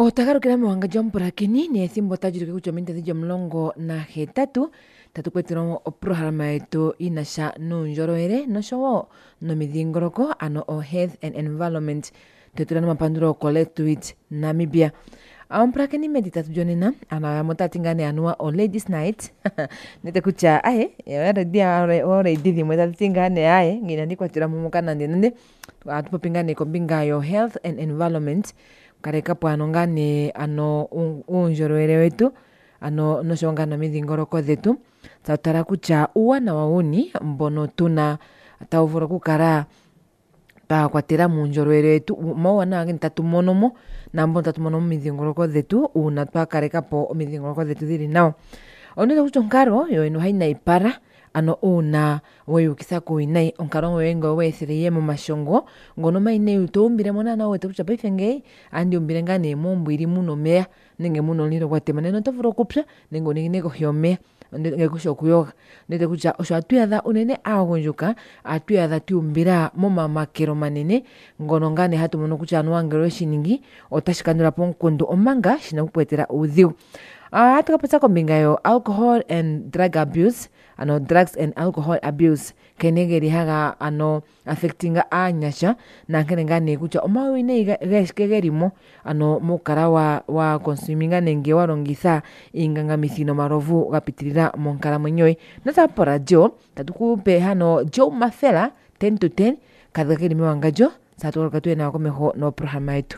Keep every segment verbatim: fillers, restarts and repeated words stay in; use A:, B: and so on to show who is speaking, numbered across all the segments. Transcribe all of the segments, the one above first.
A: Otagarukira muhanga jompura kini ni ethimbo tajuruke kuchominte thijo mlongo na hetatu tatukwetera oprograma yetu inasha nuunjorowere noshowo nomidhingoloko ano o health and environment twetula nomapanduro collectorate Namibia. Aompura kini meditatu jonena ana motatingane anua o ladies night nete kucha aye yare dia ore didi motatingane aye ngina ndikwatira mumukana ndende atupopingane kombinga yo health and environment kareka pwano ngane ano unjorowere wetu ano noshongana midhingoloko dhetu tatara kucha uwana wauni mbono tuna tauvura kukara ta kwatera munjorowere wetu mawana agin tatumonomo na mbono tatumonomo midhingoloko dhetu una twakareka po midhingoloko dhetu dhili nao ono kuchonkaro yo eno haina ipara ano una weyukisa kuinai onkaro wengo wesiriye mu mashongo ngono maine utombire mona na wetu kuchapa ifenge andi umbire ngane mombwiri muno mea nenge muno liro kwatemane no tofuro kupya nengo nenge ko hyome nenge kusho kuyoga nete kucha osho atuyatha unene agonjuka atuyatha tumbira mu mamakero manene ngono ngane hatu muno kucha anwangero shiningi otashikanura ponkondo omanga shinakupwetera udhiu. Ah, tukapata kombinga yo alcohol and drug abuse ano drugs and alcohol abuse kenegeri haga ano affectinga anyasha na kenengane kucha omawine igeskegerimo ano mukara wa wa consuminga nenge warongisa inganga mithino marovu gapitirira monkara mwenyoi natapora jo tatukupe hano jo mafela ten to ten kadhakiri miwanga jo satoroka tuwe na wakomeho no programa yetu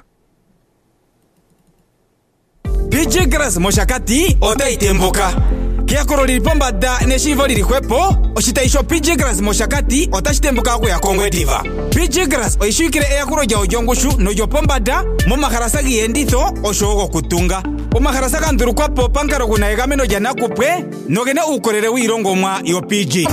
B: P J Grass moshakati otaitemboka kiakoroli pombada neshivo lili kwepo oshitaisho P J Grass moshakati otashitemboka ku ya Kongwe Diva. P J Grass oishukire eyakuro lya ojongushu nojo pombada mu maharasa giyenditho oshogo kutunga omaharasa kandurukwapo pankaro kuna egameno lya nakupwe nogene ukorere wirongomwa yo P J.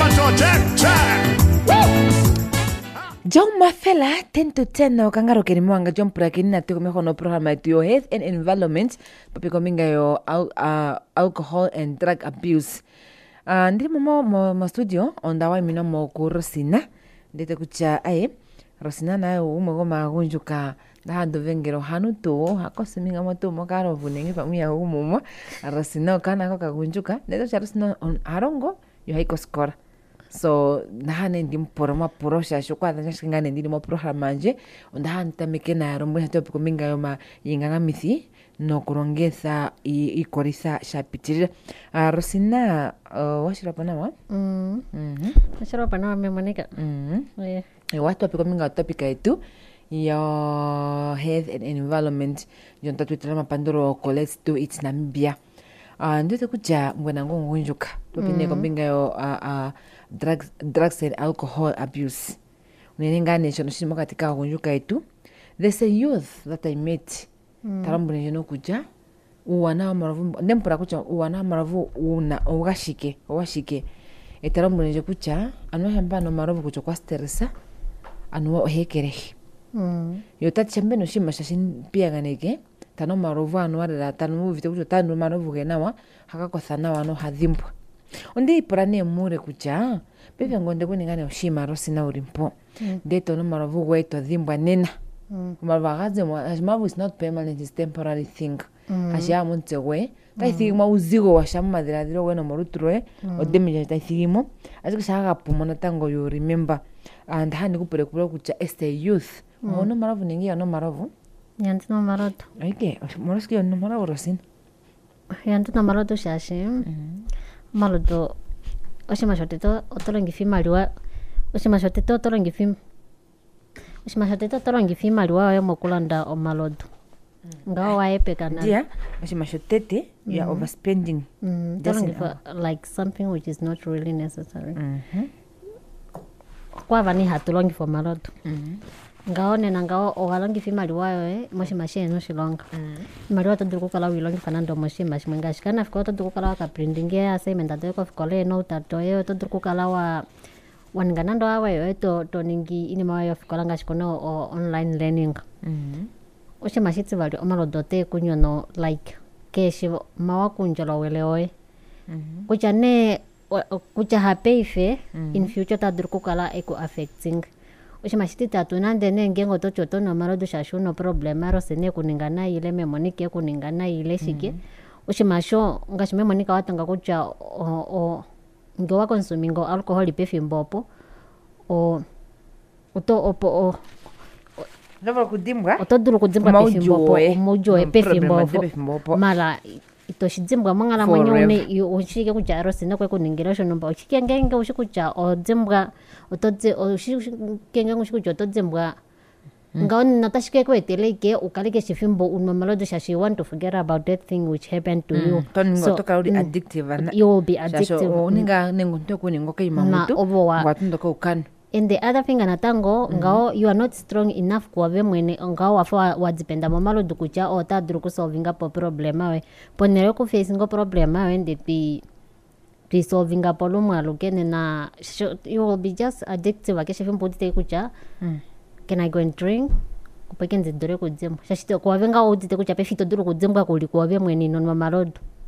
A: John Mafela ten to ten na kangaro kenimwanga John Prakini na tuko meho no programa yetu yo health and environment papi kominga yo al, uh, alcohol and drug abuse. Uh, ndiri mo mo, mo studio ondawa imina mo ku Rosina ndete kucha aye Rosina na yo umo magunjuka na hando vengero hanu to hakosuminga moto mo karo vunengi pamia umo Rosina kana ko kagunjuka ndete cha Rosina on arongo yo haiko score. So nahane ndi mporo mapuro shasho kwa ndashingane ndi mo programa nje ondahane tamike na rombo hatopi kominga yoma yinganga mithi no kurongeza ikorisa shapitirira. Uh, Rosina uh, washira panawa
C: mm
A: mhm
C: washira panawa memonika
A: mhm
C: eh
A: e watu kominga topika yetu yo health and environment jonta twitira mapandoro collect to its Namibia. Uh, ndete kuja mbwana ngongo njuka topine kominga yo uh, uh, drugs drugs and alcohol abuse unenengane chono shimo katika kunjuka yetu. There's a youth that I met mm. tarambune jeno kuja uwana maravu ndempura kucha uwana maravu una ugashike ugashike etarambune je kucha anwa hamba no maravu kucha kwa stressa anwa hekere
C: mm
A: yota chembe no shima shashin pia ganeke tano maravu anwa da tano vite kucha tano maravu genawa hakakothana wano hadhimbwa onde ipurane mure kucha bebe ngonde kuningane oshima Rosina urimpo mm. deto no maravu weto dhimbwa nena mm. maravu mavu is not permanent, is temporary thing mm. asha monte we tai mm. thigimo uzigo wa shama madhiradhiro we no morutrwe mm. odemije tai thigimo asiko shaka pumona tango you remember and hani kupere kupere kucha este youth mm. ono maravu ningi no maravu
C: yanti no maroto
A: aike moroski no maravu Rosina
C: yanti no maroto shashi mm. maroto oshima shotito otorongi fimaliwa oshima shotito otorongi fim oshima shotito otorongi fimaliwa yo mokulanda omalodo mm. ngawo waepe kana
A: dia oshima shotete mm. you are overspending
C: mm. otorongi for like something which is not really necessary
A: mhm
C: kwa vani hatulongi for malodo
A: mhm
C: ngawo nena ngawo ogalongi fimaliwa yo eh moshi machine no shilonga mm. maliwa to duko kala wilongi fanando moshi mashi mangashi kana fiko to duko kala ka printing ya assignment to ko fikole no tato yo to duko kala wa wanganando awa yo to to ningi ini mawa yo fikola ngashi kono o online learning
A: mhm
C: oshi mashitsi bali omalo dote kunyo no like keshi mawa kunjolo wele oi mhm kucha ne kucha happy fe mm. in future ta duko kala eko affecting ushimashiti tatu nande nenge ngoto choto no marodo shashu no problema ro sene kuningana ile memonike kuningana ile shike mm. ushimasho ngashime monika watanga kucha o, o ngo wa consumingo alcohol pefimbopo o oto opo o
A: Nova kudimbwa
C: otoduru kudimbwa pefimbopo mojo e pefimbopo mala itoshidzimbwa mangala mwenyone ushike kucha ro sene kwe kuningira sho nomba ushike ngenge ushikucha odzimbwa otodze ushike ushikucha otodzimbwa ngao natashike kweteleke ukaleke shifimbo unmamalodo shashi you want to forget about that thing which happened to you
A: so toka uri addictive na
C: you will be addictive
A: so ninga nengo ntoko ningo kai mamutu ngwatundo ko ukani.
C: And the other thing anatango mm. ngao you are not strong enough kwa we mwene ngao wafa wadzipenda mamalo dukucha o ta duru ku solving up problema we ponere ku facing go problema we ndi pi pi solving up lo mwalo kene na you will be just addictive akeshe fimbo tite kucha mm. Can I go and drink kupeke nze dure ku dzemba shashito kwa venga o tite kucha pe fito duru ku dzemba kuli kwa we mwene non mamalo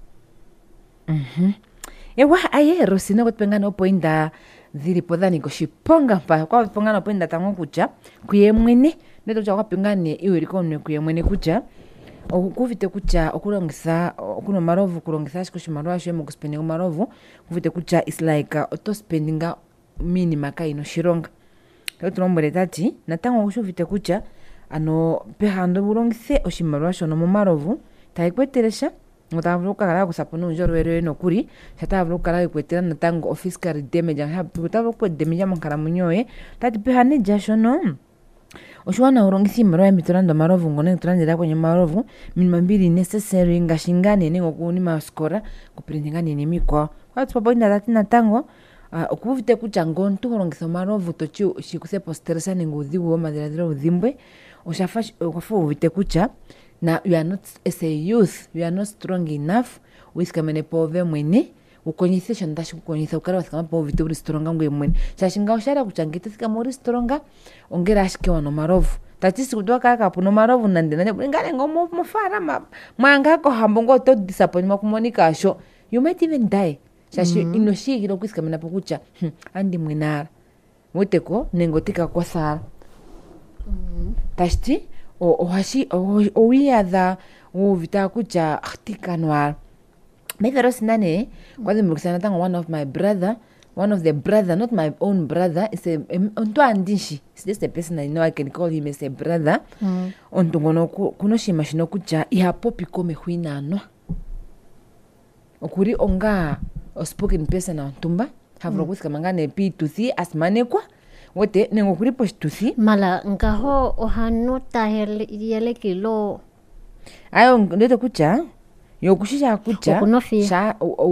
A: mhm ewa ayero sino kutpenga no poinda zilipo dhani kushiponga mpa kwa ponga penda tango kucha kuyemwene neto cha kwapingane iwe likonwe kuyemwene kucha okuvite kucha okulongisa okuno marovu kulongisa shikushimaro ashe mu kuspendinga marovu kuvite kucha is like uh, auto spendinga minima kaino shironga kato nombole tati natango kushuvite kucha ano pehando bulongise oshimaro ashe no marovu taikweteresha ngotavuluka kala kusapona unjorwere no kuri chatavuluka kala kwetera natango fiscal damage hapo tavuluka damage mankara munyoe tati pehane jasho no oshwana urongisi maro ya mitorando marovu ngone turandira kwenye marovu minima mbili necessary ngashingane ningo kuni maskora kuprintingane ni mikwa kwa tsapo inda tati natango uh, okuvite kucha ngontu urongisa marovu tochi shikuse posteresa ninguzi wo madira udhimbwe oshafa kwafu uvite kucha na you are not as a youth you are not strong enough wiskamene pove mwene ukonyise shandashi ukonyisa ukara wasikama pove vituri stronga ngwe mwene shashinga ushara kuchangite sika muri stronga ongera ashike wano marovu tatisi kudwa kaka puno marovu nande nande ngale ngomo mufara ma mwanga ko hambongo to disappoint makumonika sho you might even die shashi mm -hmm. inoshikiro kwiskamena pokucha hm, andi mwenara weteko nengotika kwa sara mm -hmm. tashti o ohashi o wiadha o vita kucha khtikanwar mevero sinane kwazi mrukisana tango one of my brother one of the brother not my own brother is a onto andishi it's just a person I know I can call him as a brother mm. onto ngono kuno shimashino kucha ihapo pikome huina no okuri onga o spoken person antumba havro mm. kuska mangane p to c asmane kwa wote nengo kuri postusi
C: mala ngaho ohanuta yele kilo
A: ayo ndoto kucha yo kushisha kucha
C: sha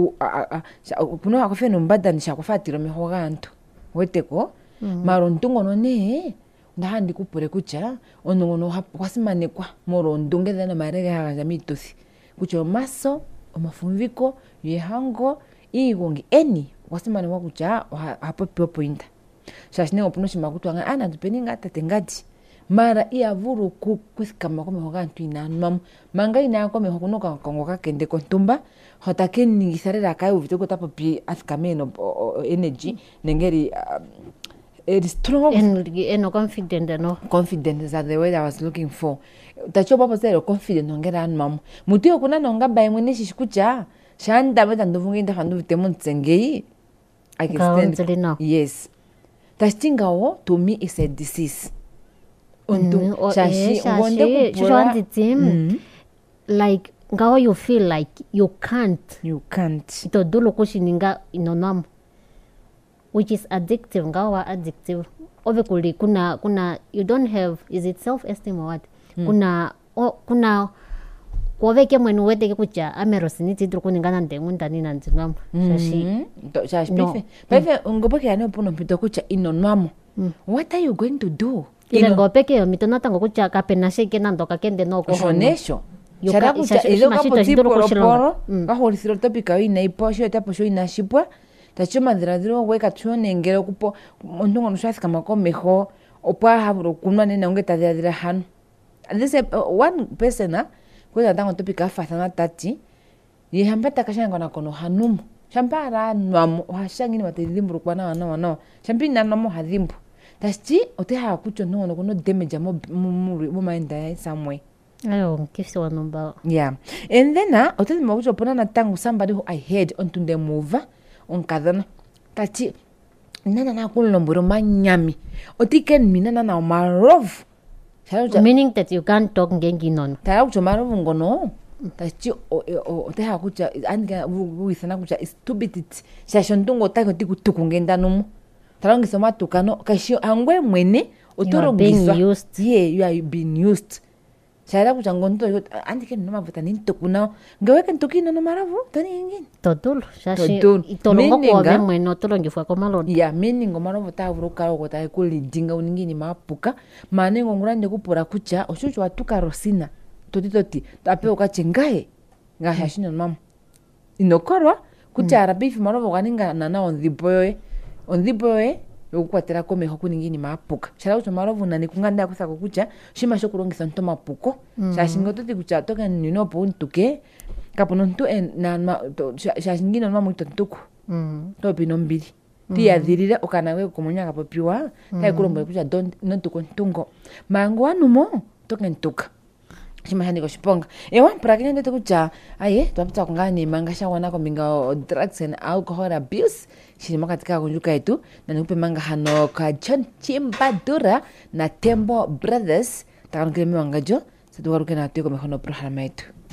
A: kuno akofeno mbada ni shakufatiro mihoganto wote ko mm-hmm. marontungo none ndahandi kupure kucha onongono kwasimane kwa morondunge dena marege haga mitosi kucho maso omafumviko yehango igongi eni kwasimane kwa kucha hapo pointa shashine opuno shimakutu anga ana dupeninga tatengati mara iya vuru ku kusikama kome hogantu ina mam manga ina kome hokuno ka kongo ka kende kontumba hotakeni ngisarera kai uviteko tapo pi askameno energy nengeri it is strong
C: energy eno confident no
A: confident is that the way I was looking for tacho baba zero confident ngera an mam mutio kuna nonga bai mwene shikucha shanda beta nduvungi ndafandu vitemo tsengei I can stand yes tastingao to me is a disease untu mm, shashi ngonde kupura
C: mm. like ngao you feel like you can't
A: you can't
C: ito dulu kushininga inonam which is addictive ngao addictive obviously kuna kuna you don't have is it self esteem or what mm. kuna o, kuna kwoveke mwenu weteke kucha amerosini tidru kuningana ndengunda nina nzinwamo shashi
A: to shashi pife pife ngoboke ane puno mpito kucha inonwamo what are you going to do
C: ile ngopeke yo mitona tango kucha kapena sheke nando kakende no ko
A: honesho shara kucha ile kapo tipo poro kahori siro topika ina iposho tapo sho ina shipwa tachoma diradiro weka chone ngero kupo ndongo nushasi kama ko meho opwa habro kunwa nena ongeta diradira han this uh, one person ah kwa tango topika fatana tati yihambata kashanga na kono hanumu shampara nwamo hashangini watidimbu kwa na wana wana shampina namo hadimbu tachi oteha kucho no no damage mo mo mind somewhere.
C: Ayo kisi wanomba.
A: Yeah. And then uh, oteli makucho pona na tangu somebody who I heard onto the move on kadana. Tachi nana na kulomboro manyami. Otiken minana na marov.
C: Meaning that you can't talk ngengi nono.
A: Tara kucho marov ngono. Tachi oteha kucha anga wisana kucha stupidity. Shashondungo tako tiku tukungenda numu. Tara ngisoma tukano kashi angwe mwene otoro
C: being used.
A: Yeah, you are being used. Saya aku jangan tu, anti kan nama buat ni tu kuna, gawe kan tu kina nama rabu, tani ingin.
C: Totul, sashi.
A: Totul.
C: Tolong ko ave mo no tolong gifua ko malon.
A: Ya, meaning ko maro buta uro karo ko tayo kuli jinga uningi ni mapuka, mane ngongurande ko pura kucha, osuchu watu karosina, toti toti, tapi oka chengae, nga hashino mam. Inokorwa, kucha arabifi maro boganinga nana on the boy, on the boy. Ukuatera kome hoku ningini mapuka. Shara ucho marovu na nikunganda kusako kucha, shima shokurongisa nto mapuko. Mm. Shashingo toti kucha toka nino po untuke, kapo nontu en na ma shashingino noma muito ntuku. Mm. To pinombili. Mm. Tia dhirire okanawe kumonya kapo piwa, mm. Kai kurombo kucha don nontuko ntungo. Mango anumo toka ntuka. Shima hani ko shiponga. Ewa prakini ndeto kucha, aye, tuwapita kungani mangasha wana kominga drugs and alcohol abuse. Shirima katika kunjuka itu na nupe manga hano ka John Chimbadura na Tembo Brothers. Takan kile miwangajo. Satu waruke na tuyo kwa mehono prohama itu.